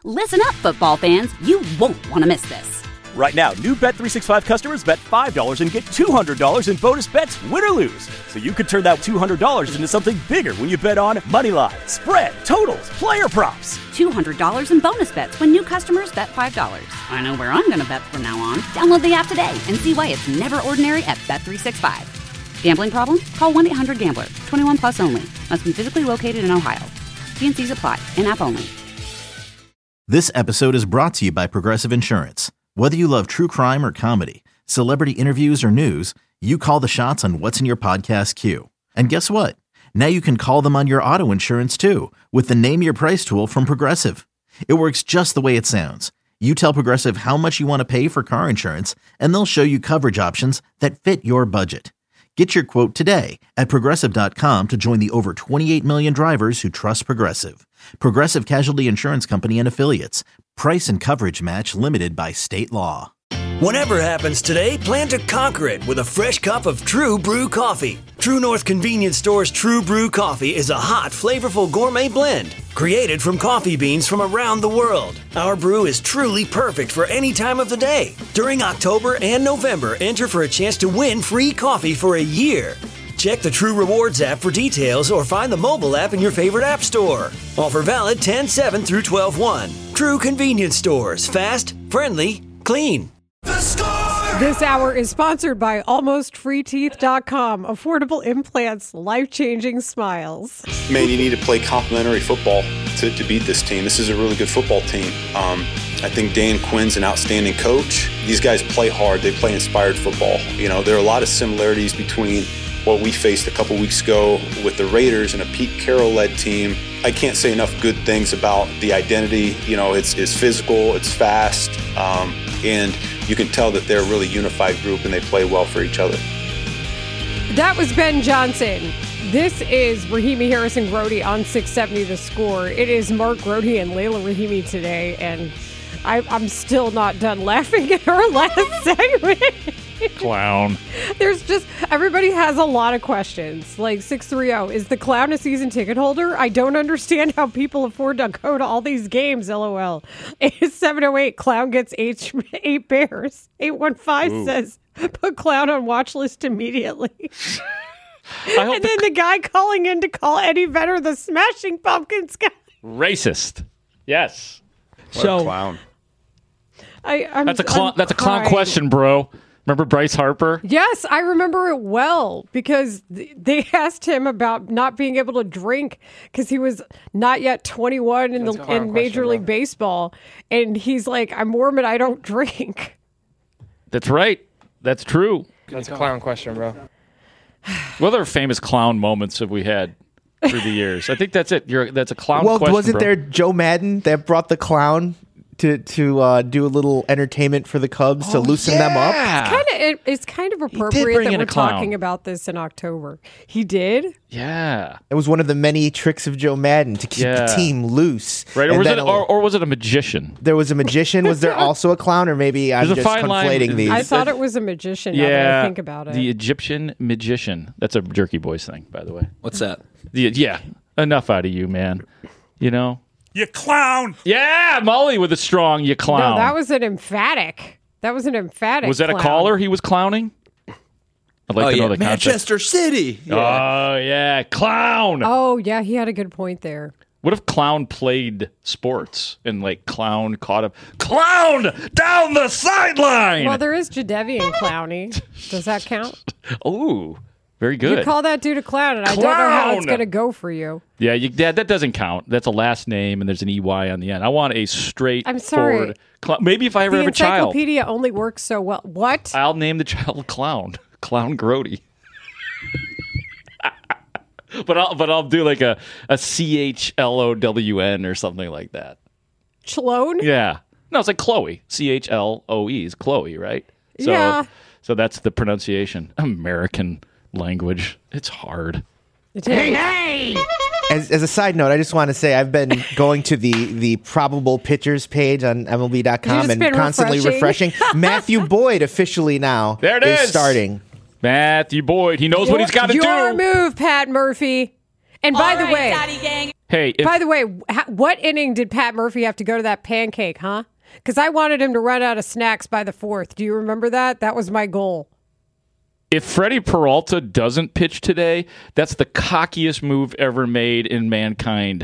Listen up, football fans. You won't want to miss this. Right now, new Bet365 customers bet $5 and get $200 in bonus bets, win or lose. So you could turn that $200 into something bigger when you bet on moneyline, spread, totals, player props. $200 in bonus bets when new customers bet $5. I know where I'm going to bet from now on. Download the app today and see why it's never ordinary at Bet365. Gambling problem? Call 1-800-GAMBLER. 21 plus only. Must be physically located in Ohio. T&Cs apply. In-app only. This episode is brought to you by Progressive Insurance. Whether you love true crime or comedy, celebrity interviews or news, you call the shots on what's in your podcast queue. And guess what? Now you can call them on your auto insurance too with the Name Your Price tool from Progressive. It works just the way it sounds. You tell Progressive how much you want to pay for car insurance, and they'll show you coverage options that fit your budget. Get your quote today at Progressive.com to join the over 28 million drivers who trust Progressive. Progressive Casualty Insurance Company and Affiliates. Price and coverage match limited by state law. Whatever happens today, plan to conquer it with a fresh cup of True Brew coffee. True North Convenience Store's True Brew coffee is a hot, flavorful gourmet blend created from coffee beans from around the world. Our brew is truly perfect for any time of the day. During October and November, enter for a chance to win free coffee for a year. Check the True Rewards app for details or find the mobile app in your favorite app store. Offer valid 10/7 through 12/1. True Convenience Stores. Fast, friendly, clean. This hour is sponsored by AlmostFreeTeeth.com. Affordable implants, life-changing smiles. Man, you need to play complementary football to beat this team. This is a really good football team. I think Dan Quinn's an outstanding coach. These guys play hard. They play inspired football. You know, there are a lot of similarities between what we faced a couple weeks ago with the Raiders and a Pete Carroll-led team. I can't say enough good things about the identity. You know, it's physical, it's fast, and you can tell that they're a really unified group and they play well for each other. That was Ben Johnson. This is Rahimi Harrison Grody on 670 The Score. It is Mark Grody and Layla Rahimi today, and I'm still not done laughing at our last segment. Clown. There's just, everybody has a lot of questions. Like 630, is the Clown a season ticket holder? I don't understand how people afford to go to all these games, LOL. 708, Clown gets 8 bears. 815 says, put Clown on watch list immediately. And then the guy calling in to call Eddie Vedder the Smashing Pumpkins guy. Racist. Yes. What a clown. That's a clown question, bro. Remember Bryce Harper? Yes, I remember it well because they asked him about not being able to drink because he was not yet 21 in Major League Baseball. And he's like, I'm Mormon, I don't drink. That's right. That's true. That's a clown question, bro. What other famous clown moments have we had through the years? I think that's it. That's a clown question, Well, wasn't bro. there Joe Madden that brought the clown to do a little entertainment for the Cubs to loosen them up? It's kind of appropriate that we're talking about this in October. He did? Yeah. It was one of the many tricks of Joe Madden to keep the team loose. Right, or was it a magician? There was a magician. Was there also a clown? Or maybe I'm just conflating these. I thought it was a magician now that I think about it. The Egyptian magician. That's a Jerky Boys thing, by the way. What's that? Enough out of you, man. You know? You clown! Yeah, Molly with a strong you clown. No, that was an emphatic. Was that a caller he was clowning? I'd like to know the context. Manchester City. Yeah. Oh, yeah. Clown. Oh, yeah. He had a good point there. What if Clown played sports and, like, Clown caught up? Clown down the sideline! Well, there is Jadeveon Clowney. Does that count? Oh, very good. You call that dude a clown, and I don't know how it's going to go for you. Yeah, that doesn't count. That's a last name, and there's an EY on the end. I want a straight I'm sorry. clown. Maybe if I ever have a child. The encyclopedia only works so well. What? I'll name the child Clown. Clown Grody. But I'll do like a CHLOWN or something like that. Chlone? Yeah. No, it's like Chloe. CHLOE is Chloe, right? So, yeah. So that's the pronunciation. American language. It's hard. Hey! As a side note, I just want to say I've been going to the probable pitchers page on MLB.com and constantly refreshing. Matthew Boyd officially now there it is starting. Matthew Boyd. He knows what he's got to do. Your move, Pat Murphy. And by the way, Hey, by the way, what inning did Pat Murphy have to go to that pancake, huh? Because I wanted him to run out of snacks by the 4th. Do you remember that? That was my goal. If Freddie Peralta doesn't pitch today, that's the cockiest move ever made in mankind.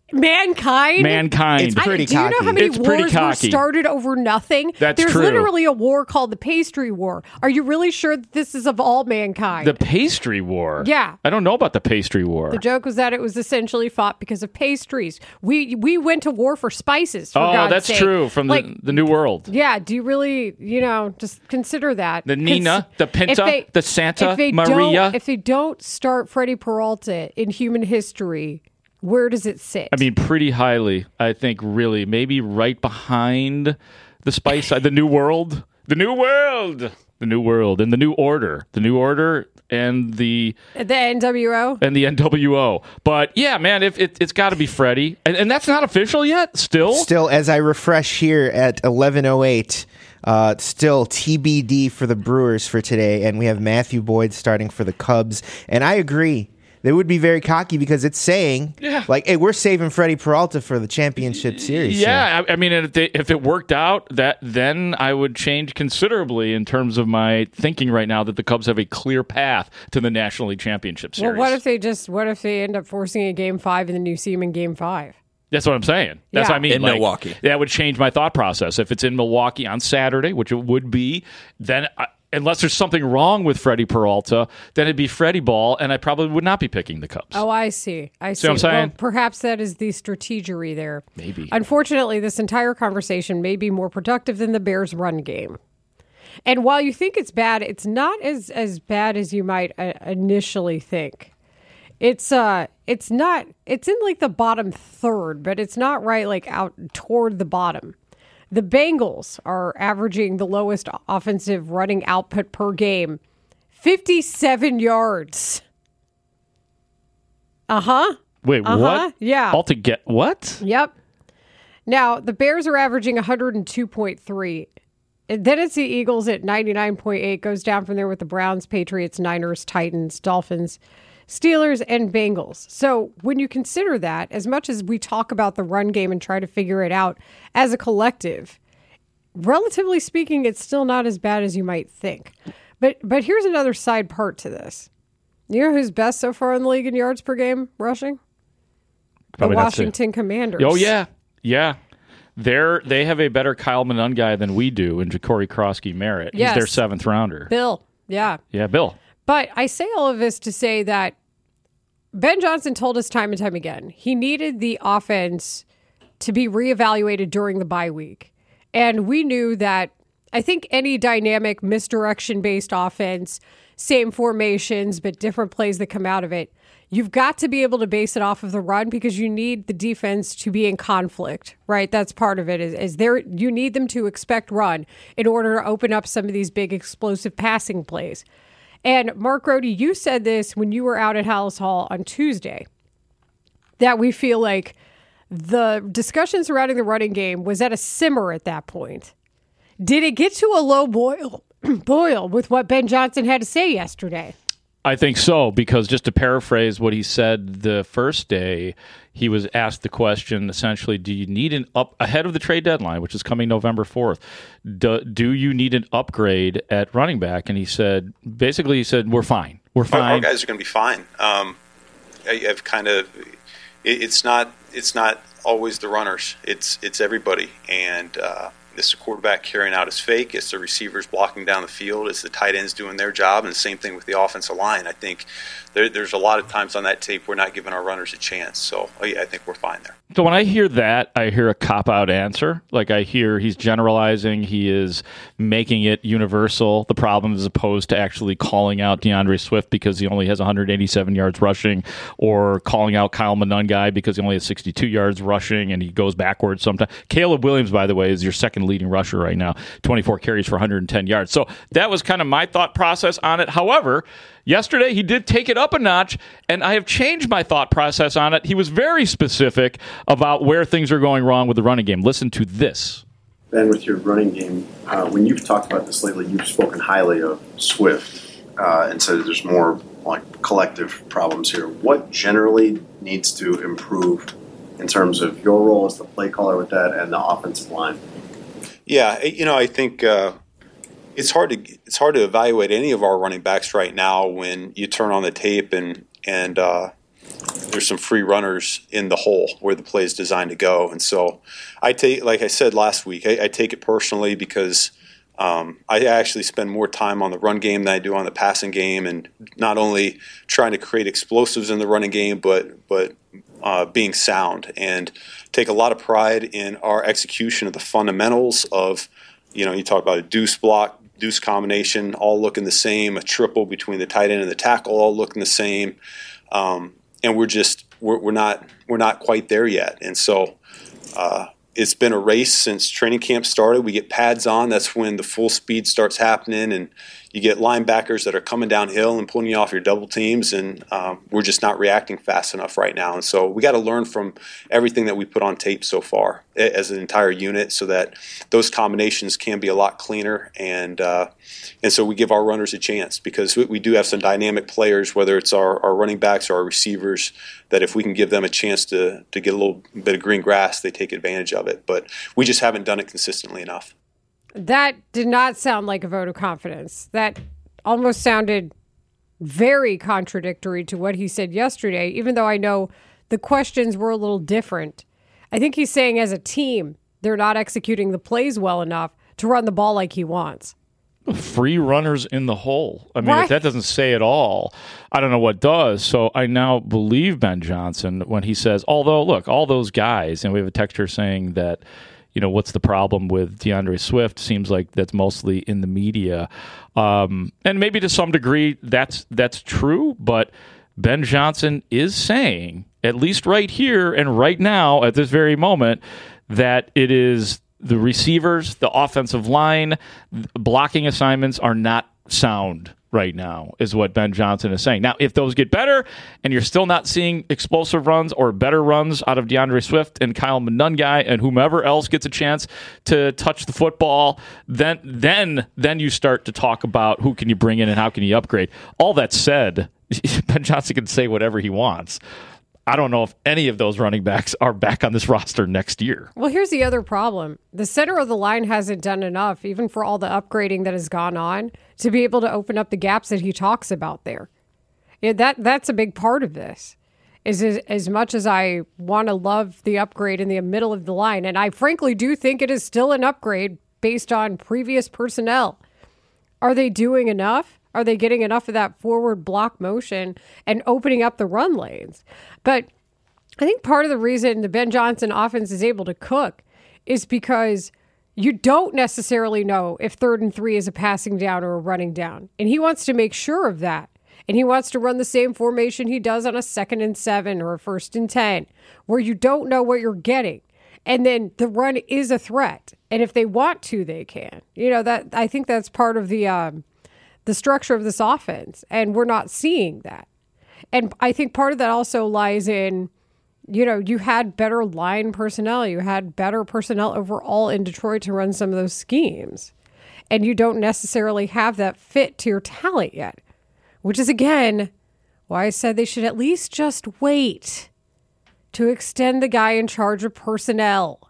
Mankind? It's pretty cocky. Do you know how many wars were started over nothing? That's There's true. literally a war called the Pastry War. Are you really sure that this is of all mankind? The Pastry War? Yeah. I don't know about the Pastry War. The joke was that it was essentially fought because of pastries. We went to war for spices, for God's that's sake. true, from the New World. Yeah, do you really, just consider that? The Nina, the Pinta, the Santa Maria. If they don't start Freddie Peralta in human history, where does it sit? I mean, pretty highly, I think, really. Maybe right behind the Spice, the New World. The New World! The New World and the New Order. The New Order and the NWO. And the NWO. But, yeah, man, it's got to be Freddie. And that's not official yet, still? Still, as I refresh here at 11:08, still TBD for the Brewers for today. And we have Matthew Boyd starting for the Cubs. And I agree. They would be very cocky because it's saying, hey, we're saving Freddie Peralta for the championship series. Yeah, I mean, if it worked out, then I would change considerably in terms of my thinking right now that the Cubs have a clear path to the National League Championship Series. Well, what if they end up forcing a Game 5 and then you see them in Game 5? That's what I'm saying. That's what I mean. In Milwaukee. That would change my thought process. If it's in Milwaukee on Saturday, which it would be, then unless there's something wrong with Freddie Peralta, then it'd be Freddie ball, and I probably would not be picking the Cubs. Oh, I see. See what I'm saying? Well, perhaps that is the strategery there. Maybe. Unfortunately, this entire conversation may be more productive than the Bears' run game. And while you think it's bad, it's not as bad as you might initially think. It's not. It's in like the bottom third, but it's not right like out toward the bottom. The Bengals are averaging the lowest offensive running output per game, 57 yards. Wait, what? Yeah. Altogether, what? Yep. Now, the Bears are averaging 102.3. And then it's the Eagles at 99.8. Goes down from there with the Browns, Patriots, Niners, Titans, Dolphins, Steelers, and Bengals. So when you consider that, as much as we talk about the run game and try to figure it out as a collective, relatively speaking, it's still not as bad as you might think. But here's another side part to this. You know who's best so far in the league in yards per game rushing? Probably the Washington Commanders. Oh, yeah. Yeah. They have a better Kyle Manun guy than we do in Ja'Cory Krosky-Merritt. Yes. He's their seventh rounder. Bill. Yeah. Yeah, Bill. But I say all of this to say that Ben Johnson told us time and time again, he needed the offense to be reevaluated during the bye week. And we knew that I think any dynamic misdirection-based offense, same formations, but different plays that come out of it, you've got to be able to base it off of the run because you need the defense to be in conflict, right? That's part of it. You need them to expect run in order to open up some of these big explosive passing plays. And Mark Rohde, you said this when you were out at Hallis Hall on Tuesday, that we feel like the discussion surrounding the running game was at a simmer at that point. Did it get to a low boil with what Ben Johnson had to say yesterday? I think so, because just to paraphrase what he said the first day, he was asked the question, essentially, do you need an up ahead of the trade deadline, which is coming November 4th? Do you need an upgrade at running back? And he said, we're fine. We're fine. Our guys are going to be fine. I've kind of, it's not always the runners. It's everybody. And it's the quarterback carrying out his fake. It's the receivers blocking down the field. It's the tight ends doing their job. And the same thing with the offensive line. I think there's a lot of times on that tape we're not giving our runners a chance. So I think we're fine there. So when I hear that, I hear a cop-out answer. Like I hear he's generalizing. He is making it universal, the problem, as opposed to actually calling out DeAndre Swift because he only has 187 yards rushing, or calling out Kyle Manungai because he only has 62 yards rushing and he goes backwards sometimes. Caleb Williams, by the way, is your second leading rusher right now, 24 carries for 110 yards. So that was kind of my thought process on it. However, yesterday he did take it up a notch, and I have changed my thought process on it. He was very specific about where things are going wrong with the running game. Listen to this. Ben, with your running game, when you've talked about this lately, you've spoken highly of Swift and said there's more like collective problems here. What generally needs to improve in terms of your role as the play caller with that and the offensive line? Yeah, I think it's hard to evaluate any of our running backs right now when you turn on the tape and there's some free runners in the hole where the play is designed to go. And so like I said last week, I take it personally because I actually spend more time on the run game than I do on the passing game, and not only trying to create explosives in the running game, but being sound, and take a lot of pride in our execution of the fundamentals of, you talk about a deuce block, deuce combination, all looking the same, a triple between the tight end and the tackle, all looking the same, and we're not quite there yet, and so. It's been a race since training camp started. We get pads on. That's when the full speed starts happening, and you get linebackers that are coming downhill and pulling you off your double teams, and we're just not reacting fast enough right now. And so we got to learn from everything that we put on tape so far as an entire unit, so that those combinations can be a lot cleaner, and so we give our runners a chance, because we do have some dynamic players, whether it's our running backs or our receivers, that if we can give them a chance to get a little bit of green grass, they take advantage of it. But we just haven't done it consistently enough. That did not sound like a vote of confidence. That almost sounded very contradictory to what he said yesterday, even though I know the questions were a little different. I think he's saying as a team, they're not executing the plays well enough to run the ball like he wants. Free runners in the hole. I mean, if that doesn't say it all, I don't know what does. So I now believe Ben Johnson when he says, although, look, all those guys, and we have a texter saying that, what's the problem with DeAndre Swift? Seems like that's mostly in the media. And maybe to some degree that's true, but Ben Johnson is saying, at least right here and right now at this very moment, that it is the receivers, the offensive line, blocking assignments are not sound right now, is what Ben Johnson is saying. Now, if those get better and you're still not seeing explosive runs or better runs out of DeAndre Swift and Kyle Monungai and whomever else gets a chance to touch the football, then you start to talk about who can you bring in and how can you upgrade. All that said, Ben Johnson can say whatever he wants. I don't know if any of those running backs are back on this roster next year. Well, here's the other problem. The center of the line hasn't done enough, even for all the upgrading that has gone on, to be able to open up the gaps that he talks about there. That's a big part of this. Is as much as I want to love the upgrade in the middle of the line, and I frankly do think it is still an upgrade based on previous personnel. Are they doing enough? Are they getting enough of that forward block motion and opening up the run lanes? But I think part of the reason the Ben Johnson offense is able to cook is because you don't necessarily know if 3rd and 3 is a passing down or a running down. And he wants to make sure of that. And he wants to run the same formation he does on a 2nd and 7 or a 1st and 10, where you don't know what you're getting. And then the run is a threat. And if they want to, they can. That I think that's part of the structure of this offense, and we're not seeing that. And I think part of that also lies in, you had better line personnel, you had better personnel overall in Detroit to run some of those schemes, and you don't necessarily have that fit to your talent yet, which is, again, why I said they should at least just wait to extend the guy in charge of personnel.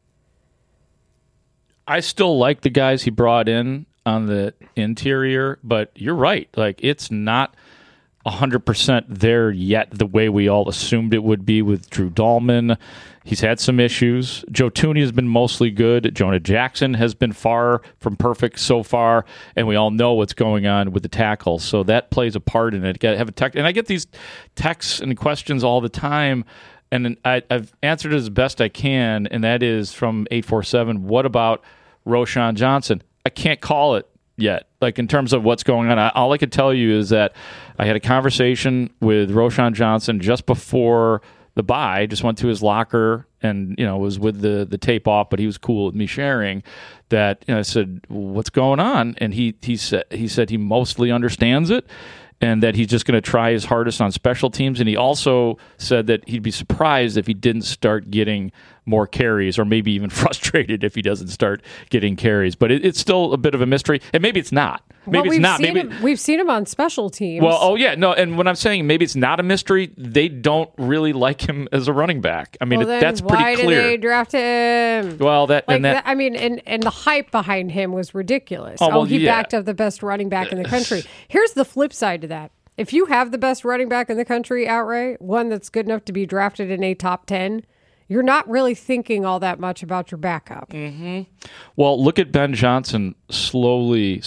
I still like the guys he brought in on the interior, but you're right. Like, it's not 100% there yet the way we all assumed it would be with Drew Dahlman. He's had some issues. Joe Thuney has been mostly good. Jonah Jackson has been far from perfect so far, and we all know what's going on with the tackles, so that plays a part in it. And I get these texts and questions all the time, and I've answered it as best I can, and that is from 847, what about Roschon Johnson? I can't call it yet. Like, in terms of what's going on, all I can tell you is that I had a conversation with Roschon Johnson just before the bye, just went to his locker and, was with the tape off, but he was cool with me sharing that. I said, what's going on? And he said he mostly understands it and that he's just going to try his hardest on special teams. And he also said that he'd be surprised if he didn't start getting more carries, or maybe even frustrated if he doesn't start getting carries. But it's still a bit of a mystery, and maybe it's not. Maybe it's not. We've seen him on special teams. Well, and when I'm saying maybe it's not a mystery, they don't really like him as a running back. I mean, that's pretty clear. Why did they draft him? Well, and the hype behind him was ridiculous. He backed up the best running back in the country. Here's the flip side to that. If you have the best running back in the country outright, one that's good enough to be drafted in a top 10, you're not really thinking all that much about your backup. Mm-hmm. Well, look at Ben Johnson slowly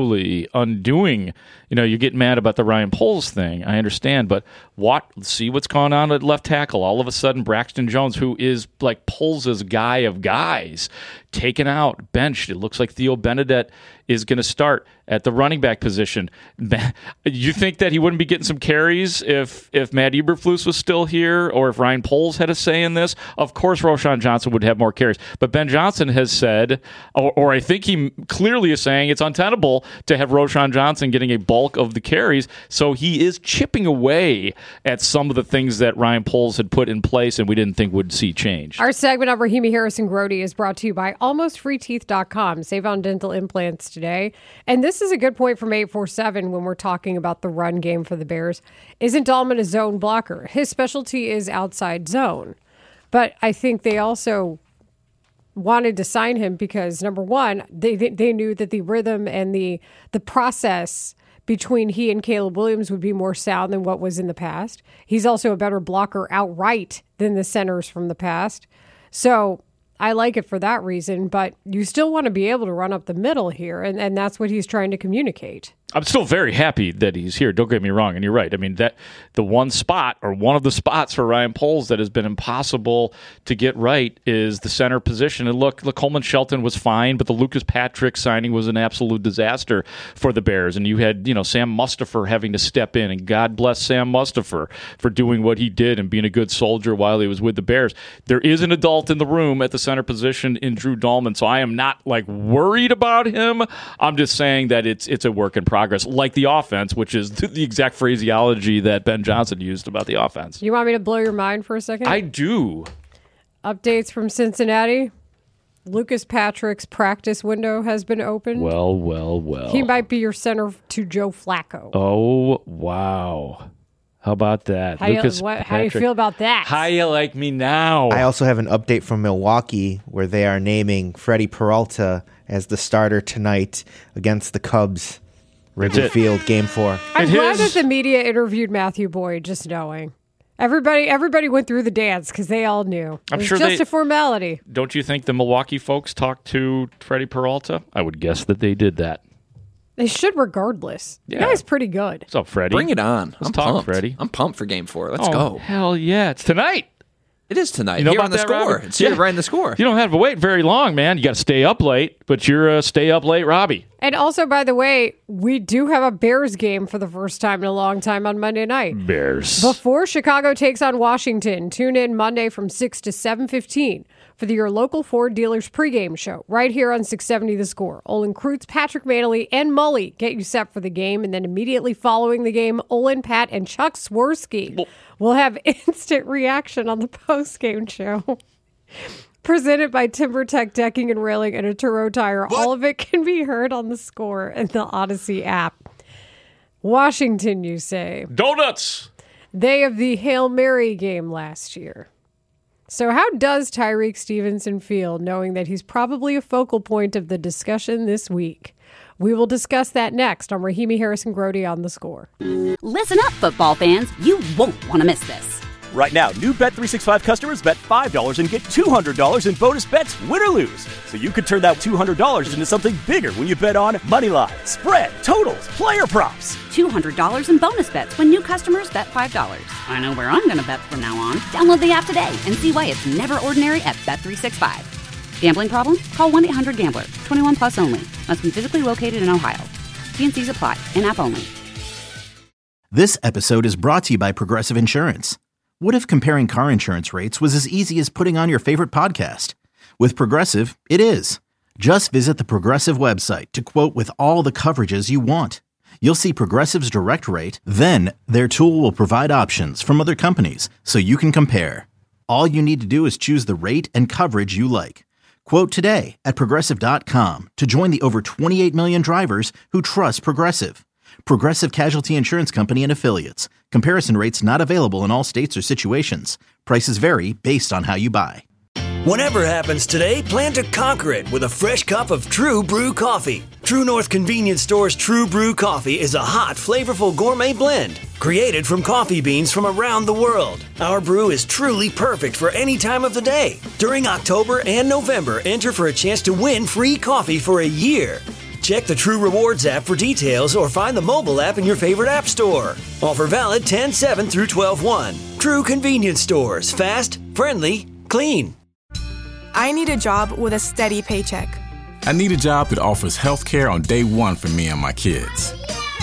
undoing. You get mad about the Ryan Poles thing. I understand, but see what's going on at left tackle. All of a sudden, Braxton Jones, who is like Poles' guy of guys, taken out, benched. It looks like Theo Benedette is going to start at the running back position. You think that he wouldn't be getting some carries if Matt Eberflus was still here, or if Ryan Poles had a say in this? Of course, Roschon Johnson would have more carries. But Ben Johnson has said, or I think he clearly is saying, it's untenable to have Roschon Johnson getting a bulk of the carries. So he is chipping away at some of the things that Ryan Poles had put in place and we didn't think would see change. Our segment on Rahimi Harrison Grody is brought to you by AlmostFreeTeeth.com. Save on dental implants today. And this is a good point from 847 when we're talking about the run game for the Bears. Isn't Dahlman a zone blocker? His specialty is outside zone. But I think they also wanted to sign him because, number one, they knew that the rhythm and the process between he and Caleb Williams would be more sound than what was in the past. He's also a better blocker outright than the centers from the past. So I like it for that reason, but you still want to be able to run up the middle here, and that's what he's trying to communicate. I'm still very happy that he's here. Don't get me wrong, and you're right. I mean, that the one spot or one of the spots for Ryan Poles that has been impossible to get right is the center position. And look, Coleman Shelton was fine, but the Lucas Patrick signing was an absolute disaster for the Bears. And you had, Sam Mustipher having to step in, and God bless Sam Mustipher for doing what he did and being a good soldier while he was with the Bears. There is an adult in the room at the center position in Drew Dahlman, so I am not worried about him. I'm just saying that it's a work in progress, like the offense, which is the exact phraseology that Ben Johnson used about the offense. You want me to blow your mind for a second? I do. Updates from Cincinnati. Lucas Patrick's practice window has been opened. Well. He might be your center to Joe Flacco. Oh, wow. How about that? How do you feel about that? How you like me now? I also have an update from Milwaukee where they are naming Freddie Peralta as the starter tonight against the Cubs. Wrigley Field, Game 4. I'm glad that the media interviewed Matthew Boyd, just knowing. Everybody went through the dance because they all knew. It was just a formality. Don't you think the Milwaukee folks talked to Freddie Peralta? I would guess that they did that. They should regardless. Yeah. The guy's pretty good. What's up, Freddie? Bring it on. Let's talk, pumped. Freddie. I'm pumped for Game 4. Let's go. Hell yeah. It's tonight. It is tonight. You know here about on the that, score. Robbie? It's here right in the score. You don't have to wait very long, man. You got to stay up late, but you're a stay up late Robbie. And also, by the way, we do have a Bears game for the first time in a long time on Monday night. Bears. Before Chicago takes on Washington, tune in Monday from 6 to 7:15 for your local Ford dealers pregame show right here on 670 The Score. Olin Kreutz, Patrick Manley, and Mully get you set for the game, and then immediately following the game, Olin, Pat, and Chuck Swirsky will have instant reaction on the postgame show. Presented by TimberTech Decking and Railing and a Turo Tire. What? All of it can be heard on The Score and the Odyssey app. Washington, you say? Donuts! They have the Hail Mary game last year. So how does Tyreek Stevenson feel knowing that he's probably a focal point of the discussion this week? We will discuss that next on Rahimi Harrison Grody on The Score. Listen up, football fans. You won't want to miss this. Right now, new Bet365 customers bet $5 and get $200 in bonus bets, win or lose. So you could turn that $200 into something bigger when you bet on Moneyline, spread, totals, player props. $200 in bonus bets when new customers bet $5. I know where I'm going to bet from now on. Download the app today and see why it's never ordinary at Bet365. Gambling problem? Call 1-800-GAMBLER. 21 plus only. Must be physically located in Ohio. T&Cs apply. In-app only. This episode is brought to you by Progressive Insurance. What if comparing car insurance rates was as easy as putting on your favorite podcast? With Progressive, it is. Just visit the Progressive website to quote with all the coverages you want. You'll see Progressive's direct rate, then their tool will provide options from other companies so you can compare. All you need to do is choose the rate and coverage you like. Quote today at Progressive.com to join the over 28 million drivers who trust Progressive. Progressive Casualty Insurance Company and Affiliates. Comparison rates not available in all states or situations. Prices vary based on how you buy. Whatever happens today, plan to conquer it with a fresh cup of True Brew coffee. True North Convenience Store's True Brew coffee is a hot, flavorful gourmet blend created from coffee beans from around the world. Our brew is truly perfect for any time of the day. During October and November, enter for a chance to win free coffee for a year. Check the True Rewards app for details or find the mobile app in your favorite app store. Offer valid 10/7 through 12/1. True Convenience Stores. Fast, friendly, clean. I need a job with a steady paycheck. I need a job that offers health care on day one for me and my kids.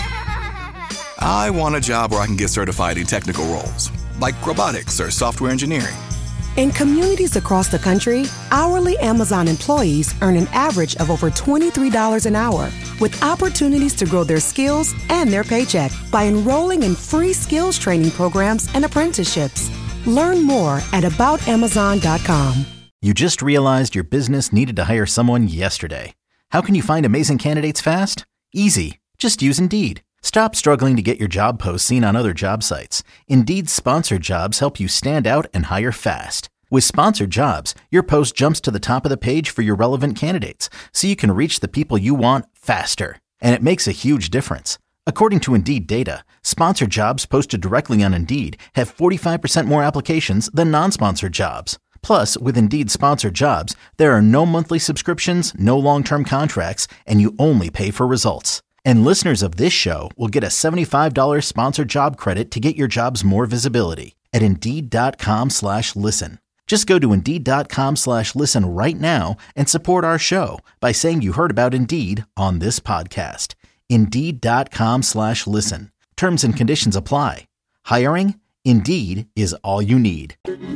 I want a job where I can get certified in technical roles, like robotics or software engineering. In communities across the country, hourly Amazon employees earn an average of over $23 an hour, with opportunities to grow their skills and their paycheck by enrolling in free skills training programs and apprenticeships. Learn more at aboutamazon.com. You just realized your business needed to hire someone yesterday. How can you find amazing candidates fast? Easy. Just use Indeed. Stop struggling to get your job posts seen on other job sites. Indeed's sponsored jobs help you stand out and hire fast. With sponsored jobs, your post jumps to the top of the page for your relevant candidates, so you can reach the people you want faster. And it makes a huge difference. According to Indeed data, sponsored jobs posted directly on Indeed have 45% more applications than non-sponsored jobs. Plus, with Indeed sponsored jobs, there are no monthly subscriptions, no long-term contracts, and you only pay for results. And listeners of this show will get a $75 sponsored job credit to get your jobs more visibility at Indeed.com/listen. Just go to Indeed.com/listen right now and support our show by saying you heard about Indeed on this podcast. Indeed.com/listen. Terms and conditions apply. Hiring? Indeed is all you need.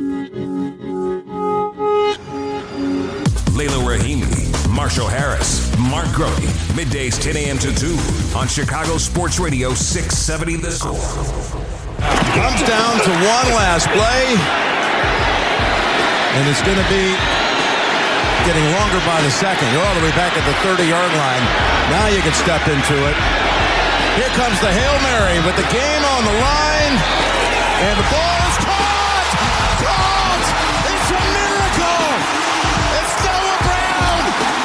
Layla Rahimi, Marshall Harris, Mark Grote, middays 10 a.m. to 2 on Chicago Sports Radio 670 The Score. Comes down to one last play, and it's going to be getting longer by the second. You're all the way back at the 30-yard line. Now you can step into it. Here comes the Hail Mary with the game on the line, and the ball is caught! Caught! It's a miracle! It's Noah Brown!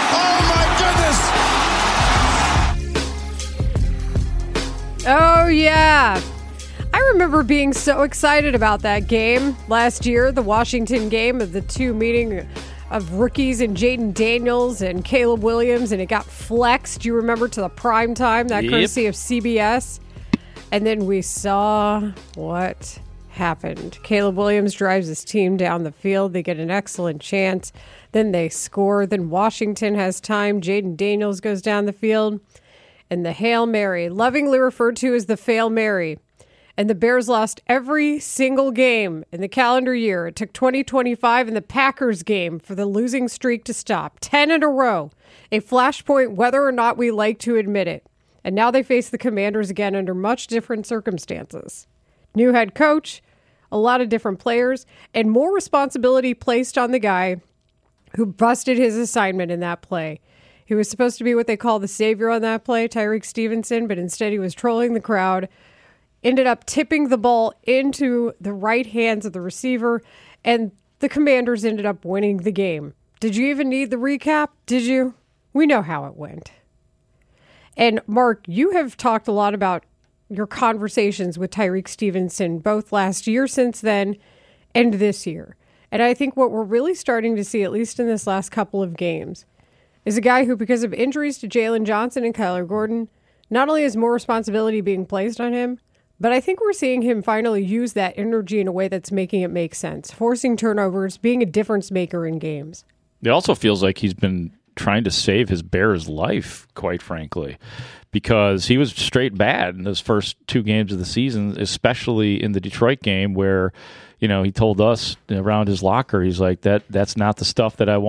Oh, my goodness! Oh, yeah. I remember being so excited about that game last year, the Washington game of the two meeting of rookies and Jaden Daniels and Caleb Williams, and it got flexed, you remember, to the prime time, that courtesy of CBS. And then we saw what happened. Caleb Williams drives his team down the field. They get an excellent chance. Then they score. Then Washington has time. Jaden Daniels goes down the field. And the Hail Mary, lovingly referred to as the Fail Mary. And the Bears lost every single game in the calendar year. It took 2025 in the Packers game for the losing streak to stop. 10 in a row. A flashpoint, whether or not we like to admit it. And now they face the Commanders again under much different circumstances. New head coach, a lot of different players, and more responsibility placed on the guy who busted his assignment in that play. He was supposed to be what they call the savior on that play, Tyreek Stevenson, but instead he was trolling the crowd. Ended up tipping the ball into the right hands of the receiver, and the Commanders ended up winning the game. Did you even need the recap? Did you? We know how it went. And Mark, you have talked a lot about your conversations with Tyreek Stevenson, both last year since then and this year. And I think what we're really starting to see, at least in this last couple of games, is a guy who, because of injuries to Jalen Johnson and Kyler Gordon, not only has more responsibility being placed on him, but I think we're seeing him finally use that energy in a way that's making it make sense, forcing turnovers, being a difference maker in games. It also feels like he's been trying to save his Bears' life, quite frankly, because he was straight bad in those first two games of the season, especially in the Detroit game where, he told us around his locker, he's like, that's not the stuff that I want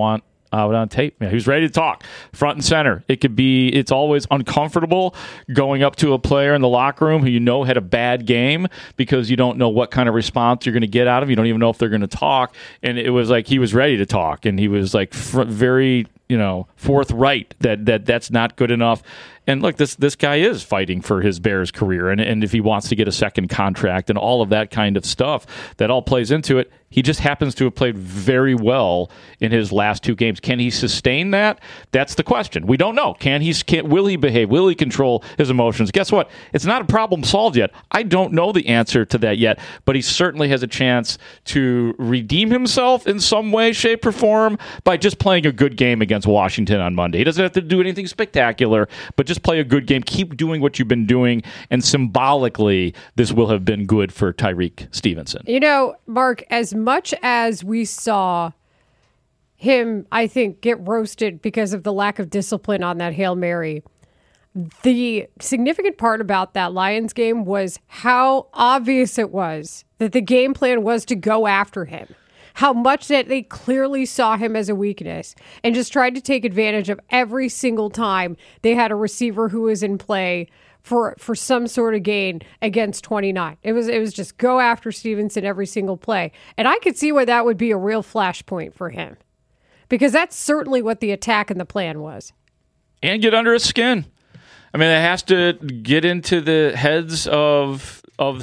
out on tape. Yeah, he was ready to talk, front and center. It's always uncomfortable going up to a player in the locker room who you know had a bad game because you don't know what kind of response you're going to get out of him. You don't even know if they're going to talk. And it was like he was ready to talk, and he was like very forthright that's not good enough. And look, this guy is fighting for his Bears career, and if he wants to get a second contract and all of that kind of stuff, that all plays into it. He just happens to have played very well in his last 2 games. Can he sustain that? That's the question. We don't know. Will he behave? Will he control his emotions? Guess what? It's not a problem solved yet. I don't know the answer to that yet, but he certainly has a chance to redeem himself in some way, shape, or form by just playing a good game against Washington on Monday. He doesn't have to do anything spectacular, but just play a good game. Keep doing what you've been doing, and symbolically, this will have been good for Tyrique Stevenson. Mark, as much as we saw him, I think, get roasted because of the lack of discipline on that Hail Mary, the significant part about that Lions game was how obvious it was that the game plan was to go after him. How much that they clearly saw him as a weakness and just tried to take advantage of every single time they had a receiver who was in play for some sort of gain against 29. It was just go after Stevenson every single play. And I could see why that would be a real flashpoint for him, because that's certainly what the attack and the plan was. And get under his skin. I mean, it has to get into the heads of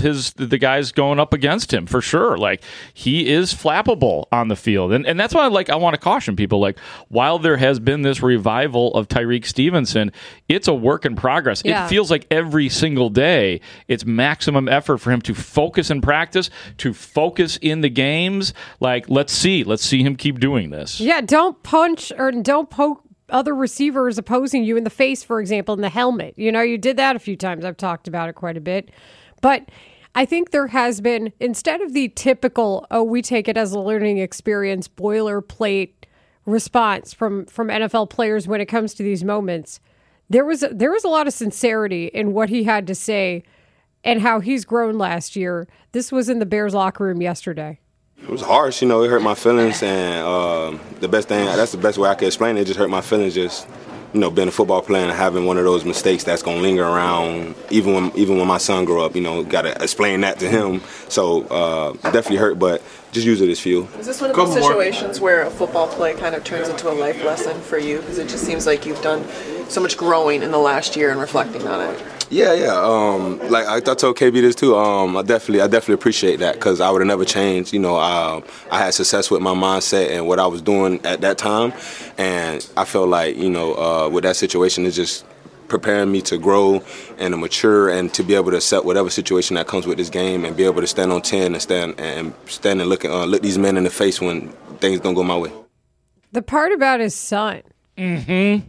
the guys going up against him, for sure. Like, he is flappable on the field. And that's why I want to caution people. Like, while there has been this revival of Tyrique Stevenson, it's a work in progress. Yeah. It feels like every single day it's maximum effort for him to focus in practice, to focus in the games. Like, let's see him keep doing this. Yeah, don't punch or don't poke other receivers opposing you in the face, for example, in the helmet. You did that a few times. I've talked about it quite a bit. But I think there has been, instead of the typical, we take it as a learning experience, boilerplate response from NFL players when it comes to these moments, there was a lot of sincerity in what he had to say and how he's grown last year. This was in the Bears locker room yesterday. It was harsh, it hurt my feelings, and that's the best way I could explain it. It just hurt my feelings, just, being a football player and having one of those mistakes that's going to linger around, even when my son grow up, got to explain that to him. So definitely hurt, but just use it as fuel. Is this one of those situations where a football play kind of turns into a life lesson for you? Because it just seems like you've done so much growing in the last year and reflecting on it. Yeah. Like I told KB this too. I definitely appreciate that, because I would have never changed. I had success with my mindset and what I was doing at that time, and I feel like with that situation, it's just preparing me to grow and to mature and to be able to accept whatever situation that comes with this game and be able to stand on 10 and stand and look these men in the face when things don't go my way. The part about his son, and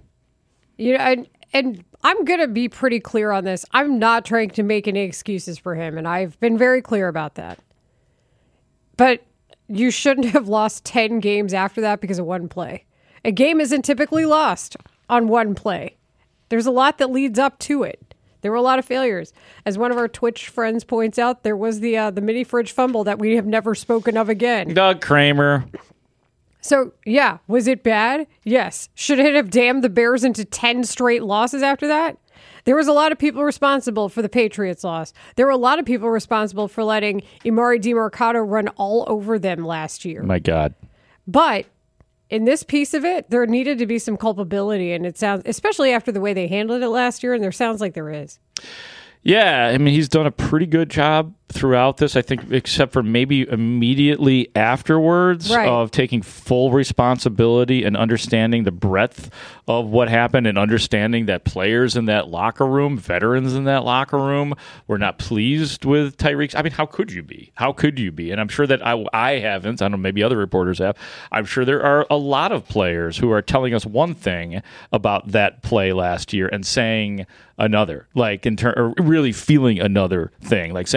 I'm going to be pretty clear on this. I'm not trying to make any excuses for him, and I've been very clear about that. But you shouldn't have lost 10 games after that because of one play. A game isn't typically lost on one play. There's a lot that leads up to it. There were a lot of failures. As one of our Twitch friends points out, there was the mini fridge fumble that we have never spoken of again. Doug Kramer. So, yeah, was it bad? Yes. Should it have damned the Bears into 10 straight losses after that? There was a lot of people responsible for the Patriots loss. There were a lot of people responsible for letting Emari Demercado run all over them last year. My God. But in this piece of it, there needed to be some culpability, and it sounds, especially after the way they handled it last year, and there sounds like there is. Yeah, I mean, he's done a pretty good job throughout this, I think, except for maybe immediately afterwards, right, of taking full responsibility and understanding the breadth of what happened and understanding that players in that locker room, veterans in that locker room, were not pleased with Tyrique. I mean, how could you be? How could you be? And I'm sure that I haven't. I don't know, maybe other reporters have. I'm sure there are a lot of players who are telling us one thing about that play last year and saying another, like or really feeling another thing, like saying, yeah,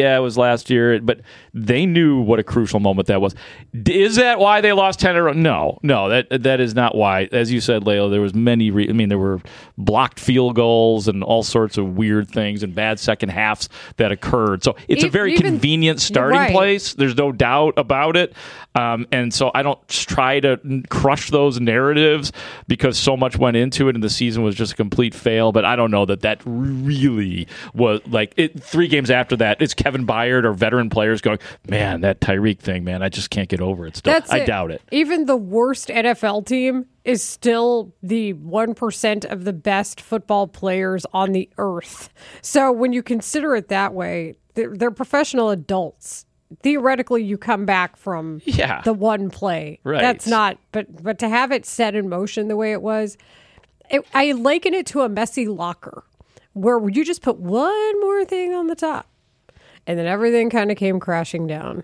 yeah, it was last year, but they knew what a crucial moment that was. Is that why they lost 10 in a row? No, that is not why. As you said, Leo, there was many. There were blocked field goals and all sorts of weird things and bad second halves that occurred. So it's a very convenient starting place. There's no doubt about it. And so I don't try to crush those narratives because so much went into it and the season was just a complete fail. But I don't know that really was like it. 3 games after that, it's Kevin Byard or veteran players going, man, that Tyreek thing, man, I just can't get over it still. I doubt it. Even the worst NFL team is still the 1% of the best football players on the earth. So when you consider it that way, they're professional adults. Theoretically, you come back from the one play. Right. That's not, but to have it set in motion the way it was, I liken it to a messy locker where you just put one more thing on the top and then everything kind of came crashing down.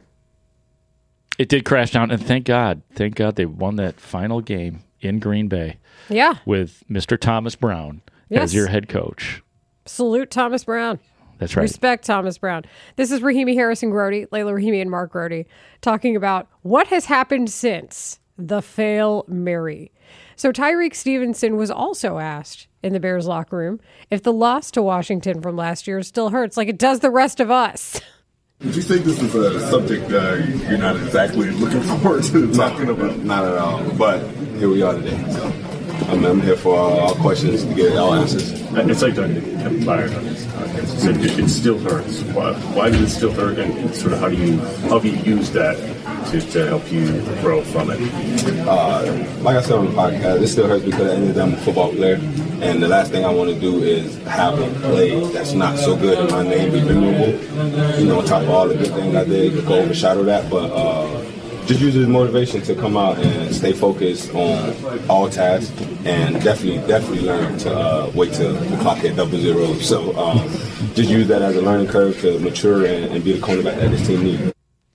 It did crash down, and thank God they won that final game in Green Bay. Yeah. With Mr. Thomas Brown as your head coach. Salute Thomas Brown. That's right. Respect Thomas Brown. This is Rahimi Harrison Grody, Layla Rahimi and Mark Grody, talking about what has happened since the Fail Mary. So Tyreek Stevenson was also asked in the Bears locker room if the loss to Washington from last year still hurts like it does the rest of us. Did you think this is a subject you're not exactly looking forward to talking about? Not at all. But here we are today. So I'm here for all questions to get all answers. It's like Kevin Byard on this podcast. He said it still hurts. Why does it still hurt? And sort of how do you use that to help you grow from it? Like I said on the podcast, it still hurts because at the end of the day, I'm a football player. And the last thing I want to do is have a play that's not so good and my name be memorable. On top of all the good things I did, go overshadow that. But just use it as motivation to come out and stay focused on all tasks and definitely learn to wait till the clock hit 00. So just use that as a learning curve to mature and be the cornerback that this team needs.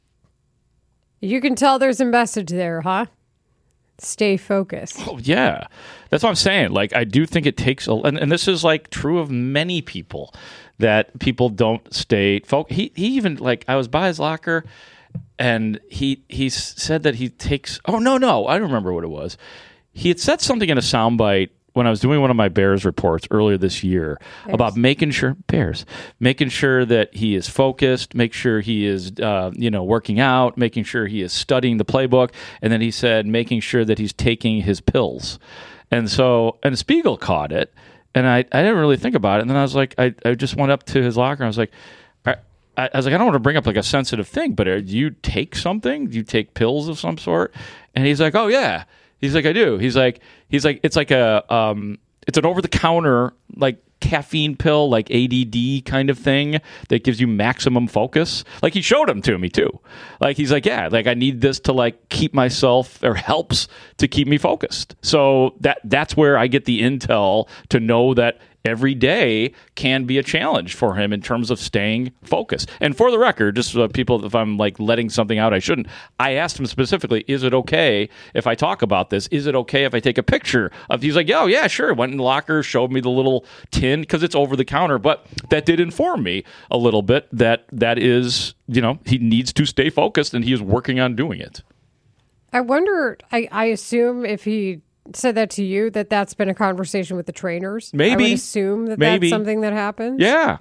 You can tell there's a message there, huh? Stay focused. Oh, yeah. That's what I'm saying. Like, I do think it takes and this is like true of many people, that people don't stay focused. He even, like, I was by his locker and he said that he takes, I don't remember what it was. He had said something in a soundbite when I was doing one of my Bears reports earlier this year about making sure that he is focused, make sure he is, working out, making sure he is studying the playbook. And then he said, making sure that he's taking his pills. And Spiegel caught it. And I didn't really think about it. And then I was like, I just went up to his locker and I was like, I don't want to bring up like a sensitive thing, but do you take something? Do you take pills of some sort? And he's like, oh yeah. He's like, I do. He's like, it's like it's an over-the-counter like caffeine pill, like ADD kind of thing that gives you maximum focus. Like he showed them to me too. Like he's like, yeah, like I need this to like keep myself, or helps to keep me focused. So that's where I get the intel to know that every day can be a challenge for him in terms of staying focused. And for the record, just so people, if I'm like letting something out I shouldn't, I asked him specifically, is it okay if I talk about this? Is it okay if I take a picture of, he's like, oh yeah, sure. Went in the locker, showed me the little tin because it's over the counter. But that did inform me a little bit that is, he needs to stay focused and he is working on doing it. I wonder, I assume if he said that to you, that's been a conversation with the trainers. Maybe. I would assume that's something that happens. Yeah.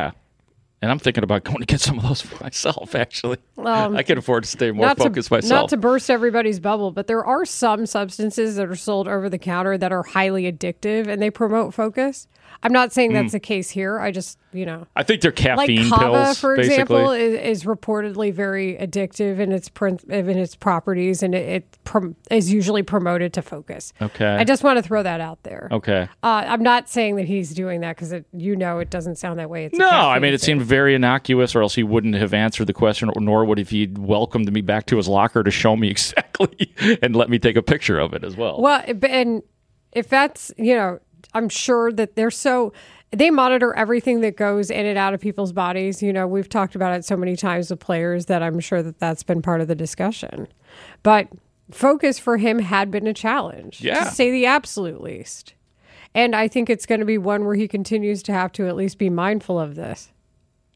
And I'm thinking about going to get some of those for myself, actually. I can afford to stay more focused myself. Not to burst everybody's bubble, but there are some substances that are sold over the counter that are highly addictive and they promote focus. I'm not saying that's the case here. I just, I think they're caffeine like Kava, pills, for basically. example, is reportedly very addictive in its properties, and it is usually promoted to focus. Okay. I just want to throw that out there. Okay. I'm not saying that he's doing that because it doesn't sound that way. It's no, I mean, it seemed very innocuous, or else he wouldn't have answered the question, nor would he welcomed me back to his locker to show me exactly and let me take a picture of it as well. Well, and if that's, I'm sure that they monitor everything that goes in and out of people's bodies. We've talked about it so many times with players that I'm sure that's been part of the discussion. But focus for him had been a challenge, to say the absolute least. And I think it's going to be one where he continues to have to at least be mindful of this.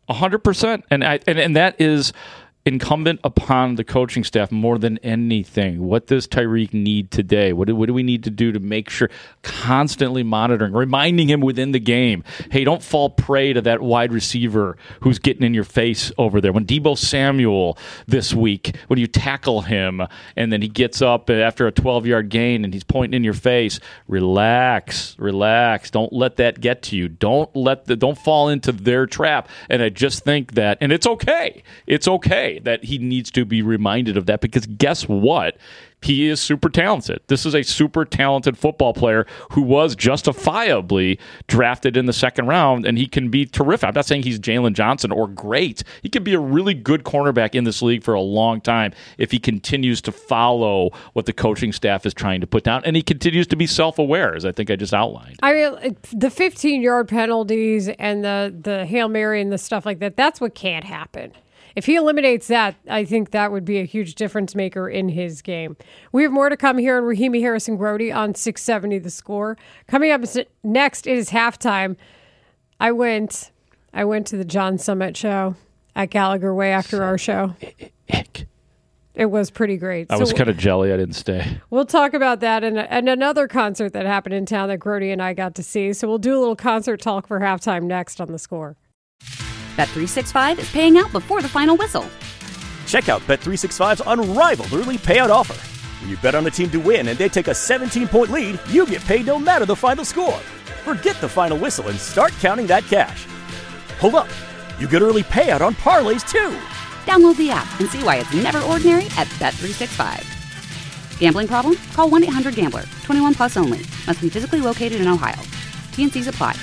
100%. And that is incumbent upon the coaching staff more than anything. What does Tyreek need today? What do we need to do to make sure, constantly monitoring, reminding him within the game, hey, don't fall prey to that wide receiver who's getting in your face over there. When Deebo Samuel this week, when you tackle him and then he gets up after a 12-yard gain and he's pointing in your face, relax. Don't let that get to you. Don't fall into their trap. And I just think that, and it's okay that he needs to be reminded of that, because guess what? He is super talented. This is a super talented football player who was justifiably drafted in the second round, and he can be terrific. I'm not saying he's Jalen Johnson or great. He can be a really good cornerback in this league for a long time if he continues to follow what the coaching staff is trying to put down, and he continues to be self-aware, as I think I just outlined. I mean, the 15-yard penalties and the Hail Mary and the stuff like that, that's what can't happen. If he eliminates that, I think that would be a huge difference maker in his game. We have more to come here on Rahimi Harris and Grote on 670 The Score. Coming up next, it is halftime. I went to the John Summit show at Gallagher Way after our show. It was pretty great. I was kind of jelly I didn't stay. We'll talk about that and another concert that happened in town that Grote and I got to see. So we'll do a little concert talk for halftime next on The Score. Bet365 is paying out before the final whistle. Check out Bet365's unrivaled early payout offer. When you bet on the team to win and they take a 17-point lead, you get paid no matter the final score. Forget the final whistle and start counting that cash. Hold up. You get early payout on parlays, too. Download the app and see why it's never ordinary at Bet365. Gambling problem? Call 1-800-GAMBLER. 21 plus only. Must be physically located in Ohio. T&Cs apply.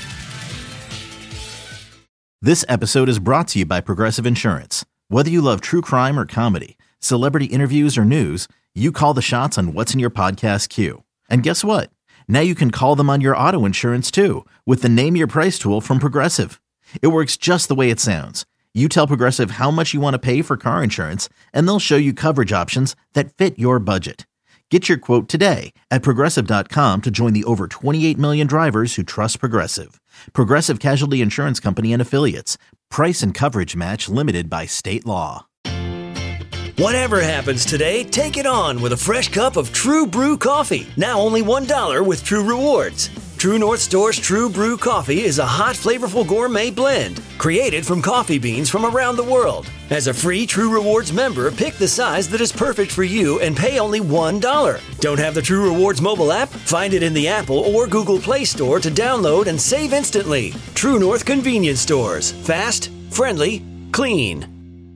This episode is brought to you by Progressive Insurance. Whether you love true crime or comedy, celebrity interviews or news, you call the shots on what's in your podcast queue. And guess what? Now you can call them on your auto insurance too with the Name Your Price tool from Progressive. It works just the way it sounds. You tell Progressive how much you want to pay for car insurance, and they'll show you coverage options that fit your budget. Get your quote today at Progressive.com to join the over 28 million drivers who trust Progressive. Progressive Casualty Insurance Company and Affiliates. Price and coverage match limited by state law. Whatever happens today, take it on with a fresh cup of True Brew coffee. Now only $1 with True Rewards. True North Store's True Brew coffee is a hot, flavorful gourmet blend created from coffee beans from around the world. As a free True Rewards member, pick the size that is perfect for you and pay only $1. Don't have the True Rewards mobile app? Find it in the Apple or Google Play Store to download and save instantly. True North Convenience Stores. Fast, friendly, clean.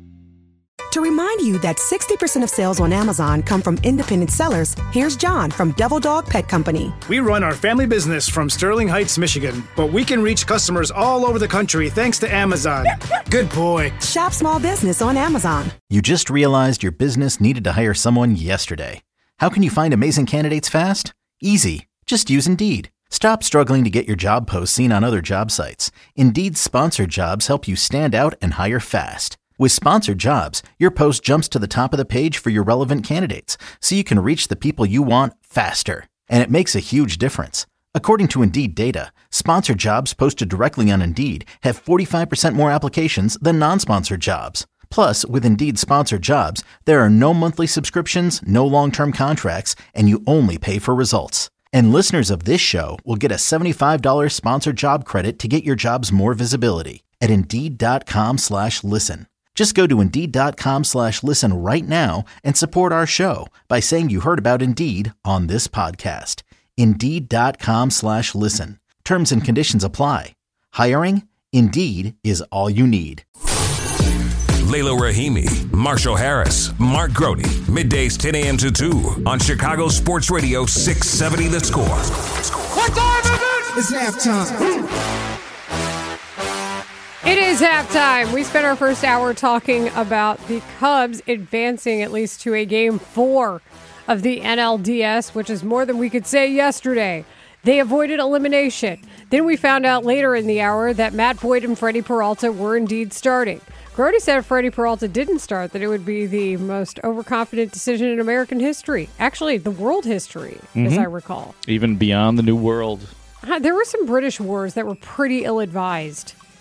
To remind you that 60% of sales on Amazon come from independent sellers, here's John from Devil Dog Pet Company. We run our family business from Sterling Heights, Michigan, but we can reach customers all over the country thanks to Amazon. Good boy. Shop small business on Amazon. You just realized your business needed to hire someone yesterday. How can you find amazing candidates fast? Easy. Just use Indeed. Stop struggling to get your job posts seen on other job sites. Indeed's sponsored jobs help you stand out and hire fast. With sponsored jobs, your post jumps to the top of the page for your relevant candidates, so you can reach the people you want faster. And it makes a huge difference. According to Indeed data, sponsored jobs posted directly on Indeed have 45% more applications than non-sponsored jobs. Plus, with Indeed sponsored jobs, there are no monthly subscriptions, no long-term contracts, and you only pay for results. And listeners of this show will get a $75 sponsored job credit to get your jobs more visibility at Indeed.com/listen. Just go to Indeed.com/listen right now and support our show by saying you heard about Indeed on this podcast. Indeed.com/listen. Terms and conditions apply. Hiring? Indeed is all you need. Layla Rahimi, Marshall Harris, Mark Grote, middays 10 a.m. to 2 on Chicago Sports Radio 670 The Score. What time is it? It's halftime. It is halftime. We spent our first hour talking about the Cubs advancing at least to a Game 4 of the NLDS, which is more than we could say yesterday. They avoided elimination. Then we found out later in the hour that Matt Boyd and Freddie Peralta were indeed starting. Grote said if Freddie Peralta didn't start, that it would be the most overconfident decision in American history. Actually, the world history, as I recall. Even beyond the New World. There were some British wars that were pretty ill-advised.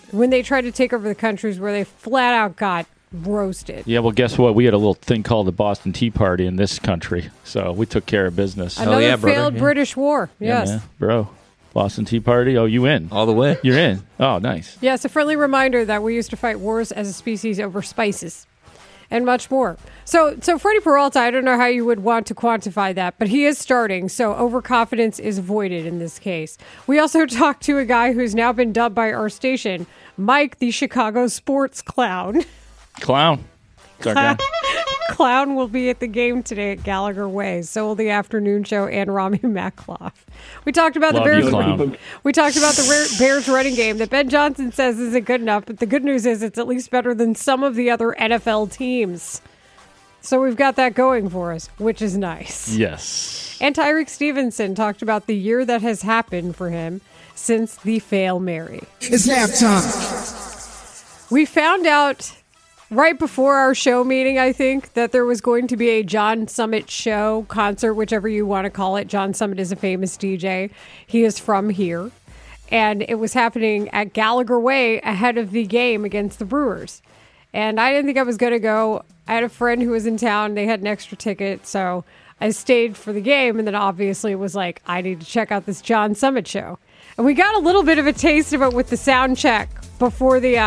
when they tried to take over the countries where they flat out got roasted. Yeah, well, guess what? We had a little thing called the Boston Tea Party in this country, so we took care of business. Another failed British war. Yes. Yeah, man. Bro. Boston Tea Party. Oh, you in? All the way. You're in. Oh, nice. Yes, a friendly reminder that we used to fight wars as a species over spices and much more. So Freddie Peralta, I don't know how you would want to quantify that, but he is starting, so overconfidence is avoided in this case. We also talked to a guy who's now been dubbed by our station, Mike the Chicago Sports Clown. Clown. Clown will be at the game today at Gallagher Way. So will the afternoon show and Rami Makloff. We talked about the Bears. We talked about the Bears running game that Ben Johnson says isn't good enough, but the good news is it's at least better than some of the other NFL teams. So we've got that going for us, which is nice. Yes. And Tyreek Stevenson talked about the year that has happened for him since the Fail Mary. It's halftime. We found out right before our show meeting, I think, that there was going to be a John Summit show, concert, whichever you want to call it. John Summit is a famous DJ. He is from here. And it was happening at Gallagher Way ahead of the game against the Brewers. And I didn't think I was going to go. I had a friend who was in town. They had an extra ticket, so I stayed for the game. And then obviously it was like, I need to check out this John Summit show. And we got a little bit of a taste of it with the sound check before the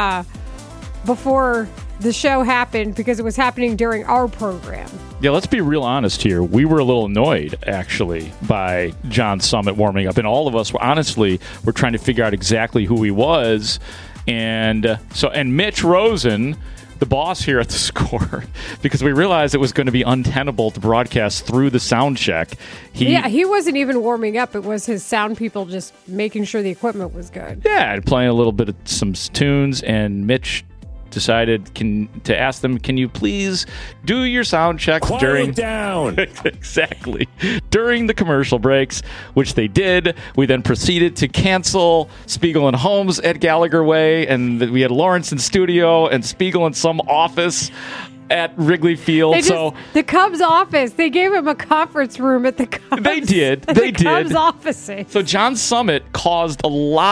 show happened, because it was happening during our program. Yeah, let's be real honest here. We were a little annoyed, actually, by John Summit warming up. And all of us, honestly, were trying to figure out exactly who he was. And Mitch Rosen, the boss here at the Score, because we realized it was going to be untenable to broadcast through the sound check. He wasn't even warming up. It was his sound people just making sure the equipment was good. Yeah, playing a little bit of some tunes, and Mitch decided to ask them, can you please do your sound checks during exactly during the commercial breaks, which they did. We then proceeded to cancel Spiegel and Holmes at Gallagher Way, and we had Lawrence in studio and Spiegel in some office at Wrigley Field. The Cubs office, they gave him a conference room at the Cubs. They did. Cubs office. So John Summit caused a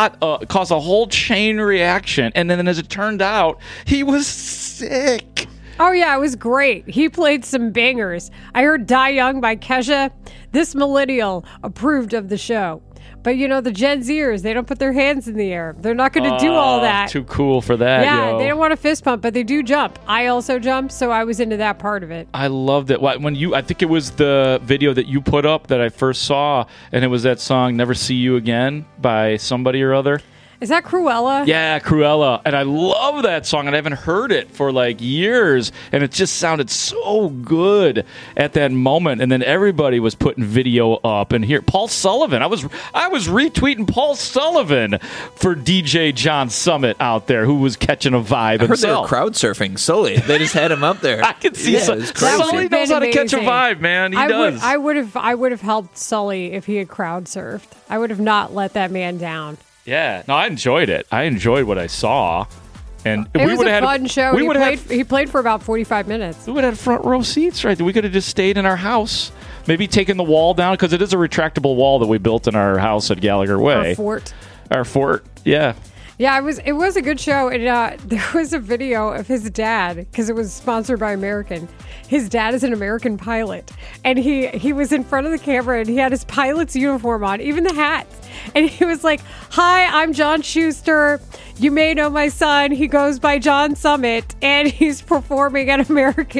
whole chain reaction, and then as it turned out, he was sick. Oh yeah, it was great. He played some bangers. I heard Die Young by Kesha. This millennial approved of the show. But, the Gen Zers, they don't put their hands in the air. They're not going to do all that. Too cool for that, Yeah, they don't want to fist pump, but they do jump. I also jump, so I was into that part of it. I loved it. I think it was the video that you put up that I first saw, and it was that song, Never See You Again, by somebody or other. Is that Cruella? Yeah, Cruella. And I love that song, and I haven't heard it for years, and it just sounded so good at that moment. And then everybody was putting video up, and here Paul Sullivan. I was retweeting Paul Sullivan for DJ John Summit out there, who was catching a vibe himself. I heard they were crowd surfing Sully. They just had him up there. I can see Sully knows how to catch a vibe, man. He does. I would have helped Sully if he had crowd surfed. I would have not let that man down. Yeah, no, I enjoyed it. I enjoyed what I saw, and it was a fun show. He played for about 45 minutes. We would have had front row seats, right? We could have just stayed in our house, maybe taken the wall down, because it is a retractable wall that we built in our house at Gallagher Way. Our fort, yeah. Yeah, it was a good show. And there was a video of his dad, because it was sponsored by American. His dad is an American pilot, and he was in front of the camera, and he had his pilot's uniform on, even the hat. And he was like, "Hi, I'm John Schuster. You may know my son. He goes by John Summit, and he's performing at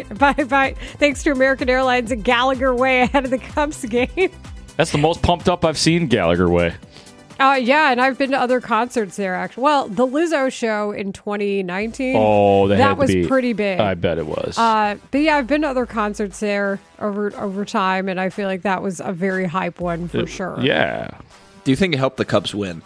thanks to American Airlines at Gallagher Way ahead of the Cubs game." That's the most pumped up I've seen Gallagher Way. Yeah, and I've been to other concerts there, actually. Well, the Lizzo show in 2019. Oh, that was pretty big. I bet it was. But yeah, I've been to other concerts there over time, and I feel like that was a very hype one for sure. Yeah. Do you think it helped the Cubs win?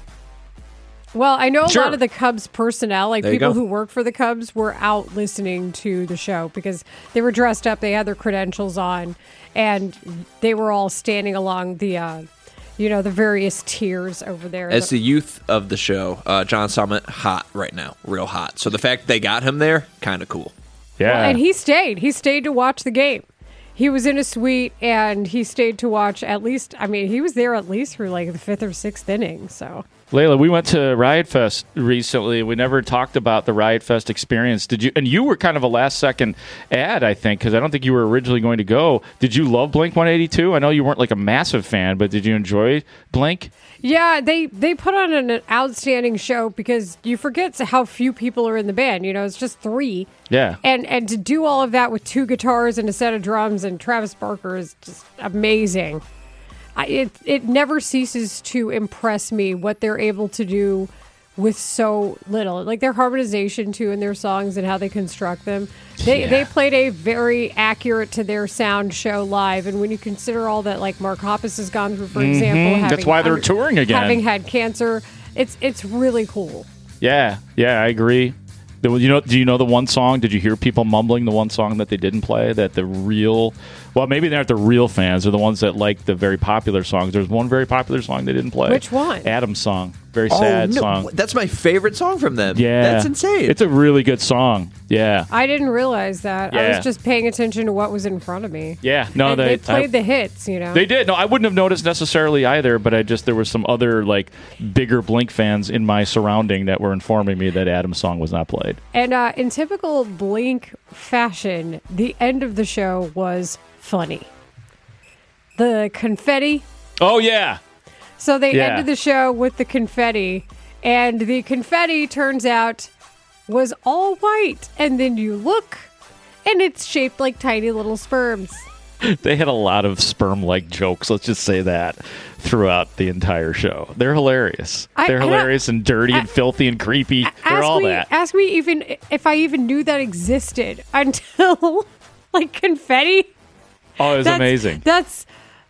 Well, I know a lot of the Cubs personnel, people go. who work for the Cubs, were out listening to the show because they were dressed up, they had their credentials on, and they were all standing along the the various tiers over there. As the youth of the show, John Summit, hot right now, real hot. So the fact they got him there, kind of cool. Yeah. Well, and he stayed. He stayed to watch the game. he was in a suite and he stayed to watch at least, he was there at least through like the 5th or 6th inning. So, Layla, we went to Riot Fest recently. We never talked about the Riot Fest experience. Did you? And you were kind of a last-second ad, I think, because I don't think you were originally going to go. Did you love Blink-182? I know you weren't like a massive fan, but did you enjoy Blink? Yeah, they put on an outstanding show because you forget how few people are in the band. It's just 3. Yeah. And to do all of that with 2 guitars and a set of drums and Travis Barker is just amazing. It never ceases to impress me what they're able to do with so little. Like their harmonization too in their songs and how they construct them. They played a very accurate to their sound show live, and when you consider all that like Mark Hoppus has gone through, for example, that's why they're touring again. Having had cancer, it's really cool. Yeah, I agree. Do you know the one song? Did you hear people mumbling the one song that they didn't play? That the real, well, maybe they aren't the real fans. They're the ones that like the very popular songs. There's one very popular song they didn't play. Which one? Adam's song. Very sad song. That's my favorite song from them. Yeah. That's insane. It's a really good song. Yeah. I didn't realize that. I Yeah. was just paying attention to what was in front of me. Yeah. No, And they played the hits, They did. No, I wouldn't have noticed necessarily either, but there was some other like bigger Blink fans in my surrounding that were informing me that Adam's song was not played. And in typical Blink fashion, the end of the show was funny. The confetti. Oh, yeah. So they Yeah. ended the show with the confetti, and the confetti turns out was all white. And then you look, and it's shaped like tiny little sperms. They had a lot of sperm-like jokes, let's just say that, throughout the entire show. They're hilarious. They're hilarious and dirty and filthy and creepy. They're all that. Ask me even if I even knew that existed until like confetti. Oh, it was amazing. That's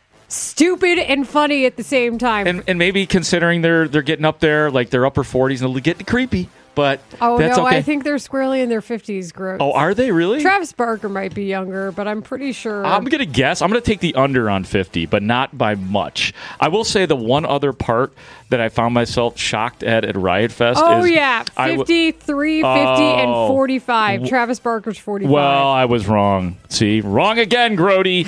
stupid and funny at the same time. And maybe considering they're getting up there, like their upper 40s, and they're getting creepy, but that's okay. I think they're squarely in their 50s. Gross. Oh, are they really? Travis Barker might be younger, but I'm pretty sure. I'm going to guess. I'm going to take the under on 50, but not by much. I will say the one other part that I found myself shocked at Riot Fest is... 53, 50, and 45. Travis Barker's 45. Well, I was wrong. See? Wrong again, Grody.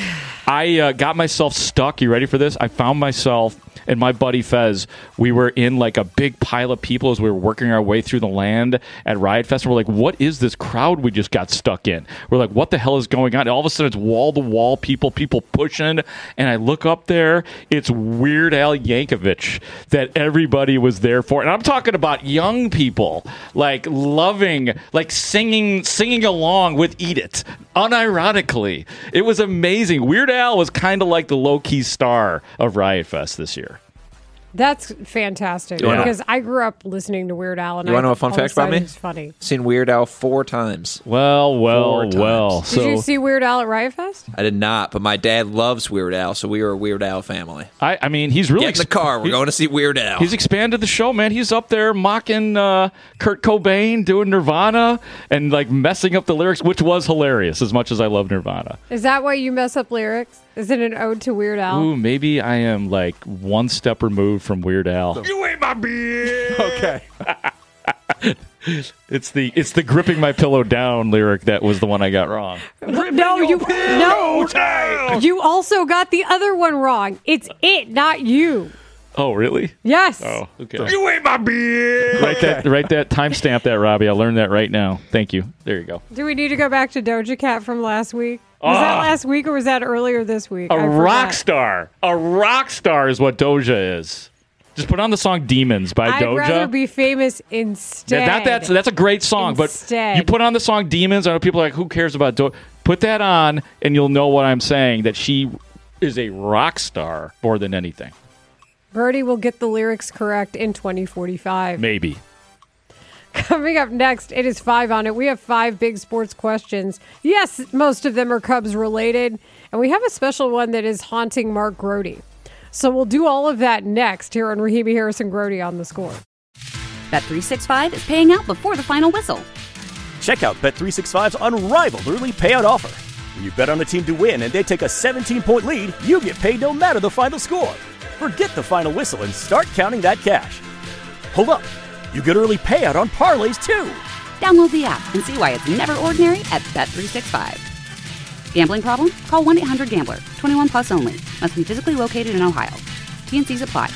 I got myself stuck. You ready for this? I found myself and my buddy Fez. We were in like a big pile of people as we were working our way through the land at Riot Fest. And we're like, what is this crowd we just got stuck in? We're like, what the hell is going on? And all of a sudden, it's wall-to-wall people pushing. And I look up there. It's Weird Al Yankovic that everybody was there for. And I'm talking about young people, like loving, like singing along with Eat It. Unironically. It was amazing. Weird Al was kind of like the low-key star of Riot Fest this year. That's fantastic because I grew up listening to Weird Al. And You want to know a fun fact about me? It's funny. Seen Weird Al 4 times. Well. 4 times. Did you see Weird Al at Riot Fest? I did not, but my dad loves Weird Al, so we were a Weird Al family. I mean, he's really... Get in the car. We're going to see Weird Al. He's expanded the show, man. He's up there mocking Kurt Cobain, doing Nirvana, and like messing up the lyrics, which was hilarious as much as I love Nirvana. Is that why you mess up lyrics? Is it an ode to Weird Al? Ooh, maybe I am like one step removed from Weird Al. You ain't my bitch. Okay. It's the gripping my pillow down lyric that was the one I got wrong. No, you also got the other one wrong. It's it, not you. Oh, really? Yes. Oh, okay. You ain't my bitch. Write that, timestamp that, Robbie. I learned that right now. Thank you. There you go. Do we need to go back to Doja Cat from last week? Was that last week or was that earlier this week? A rock star. A rock star is what Doja is. Just put on the song Demons by Doja. I'd rather be famous instead. That's a great song, but you put on the song Demons, I know people are like, who cares about Doja? Put that on, and you'll know what I'm saying, that she is a rock star more than anything. Birdie will get the lyrics correct in 2045. Maybe. Coming up next, it is 5 on it. We have 5 big sports questions. Yes, most of them are Cubs related, and we have a special one that is haunting Mark Grody. So we'll do all of that next here on Rahimi Harrison Grody on The Score. Bet365 is paying out before the final whistle. Check out Bet365's unrivaled early payout offer. When you bet on a team to win and they take a 17-point lead, you get paid no matter the final score. Forget the final whistle and start counting that cash. Hold up. You get early payout on parlays, too. Download the app and see why it's never ordinary at Bet365. Gambling problem? Call 1-800-GAMBLER. 21 plus only. Must be physically located in Ohio. T&Cs apply.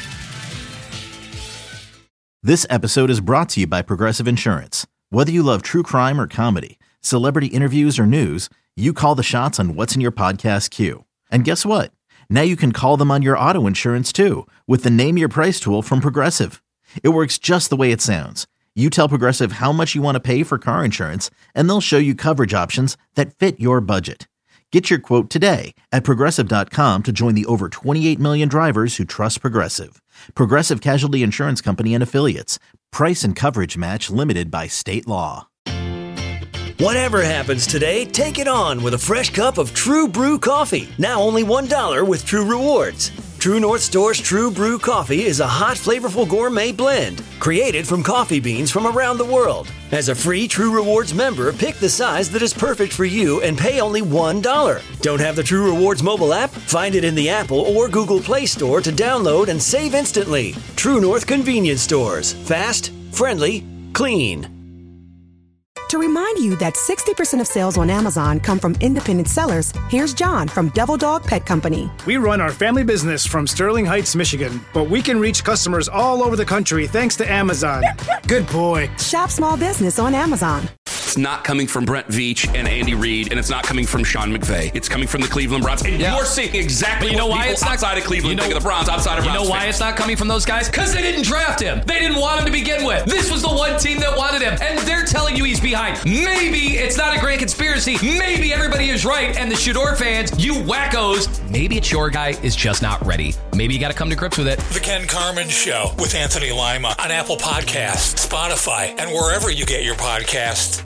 This episode is brought to you by Progressive Insurance. Whether you love true crime or comedy, celebrity interviews or news, you call the shots on what's in your podcast queue. And guess what? Now you can call them on your auto insurance too with the Name Your Price tool from Progressive. It works just the way it sounds. You tell Progressive how much you want to pay for car insurance, and they'll show you coverage options that fit your budget. Get your quote today at Progressive.com to join the over 28 million drivers who trust Progressive. Progressive Casualty Insurance Company and Affiliates. Price and coverage match limited by state law. Whatever happens today, take it on with a fresh cup of True Brew coffee. Now only $1 with True Rewards. True North Store's True Brew coffee is a hot, flavorful gourmet blend created from coffee beans from around the world. As a free True Rewards member, pick the size that is perfect for you and pay only $1. Don't have the True Rewards mobile app? Find it in the Apple or Google Play Store to download and save instantly. True North Convenience Stores. Fast, friendly, clean. To remind you that 60% of sales on Amazon come from independent sellers, here's John from Devil Dog Pet Company. We run our family business from Sterling Heights, Michigan, but we can reach customers all over the country thanks to Amazon. Good boy. Shop small business on Amazon. It's not coming from Brent Veach and Andy Reid, and it's not coming from Sean McVay. It's coming from the Cleveland Browns. And you're seeing exactly what people outside of Cleveland think of the Browns, outside of Browns. You know why it's not coming from those guys? Because they didn't draft him. They didn't want him to begin with. This was the one team that wanted him, and they're telling you he's behind. Maybe it's not a great conspiracy. Maybe everybody is right, and the Shador fans, you wackos, maybe it's your guy is just not ready. Maybe you got to come to grips with it. The Ken Carman Show with Anthony Lima on Apple Podcasts, Spotify, and wherever you get your podcasts.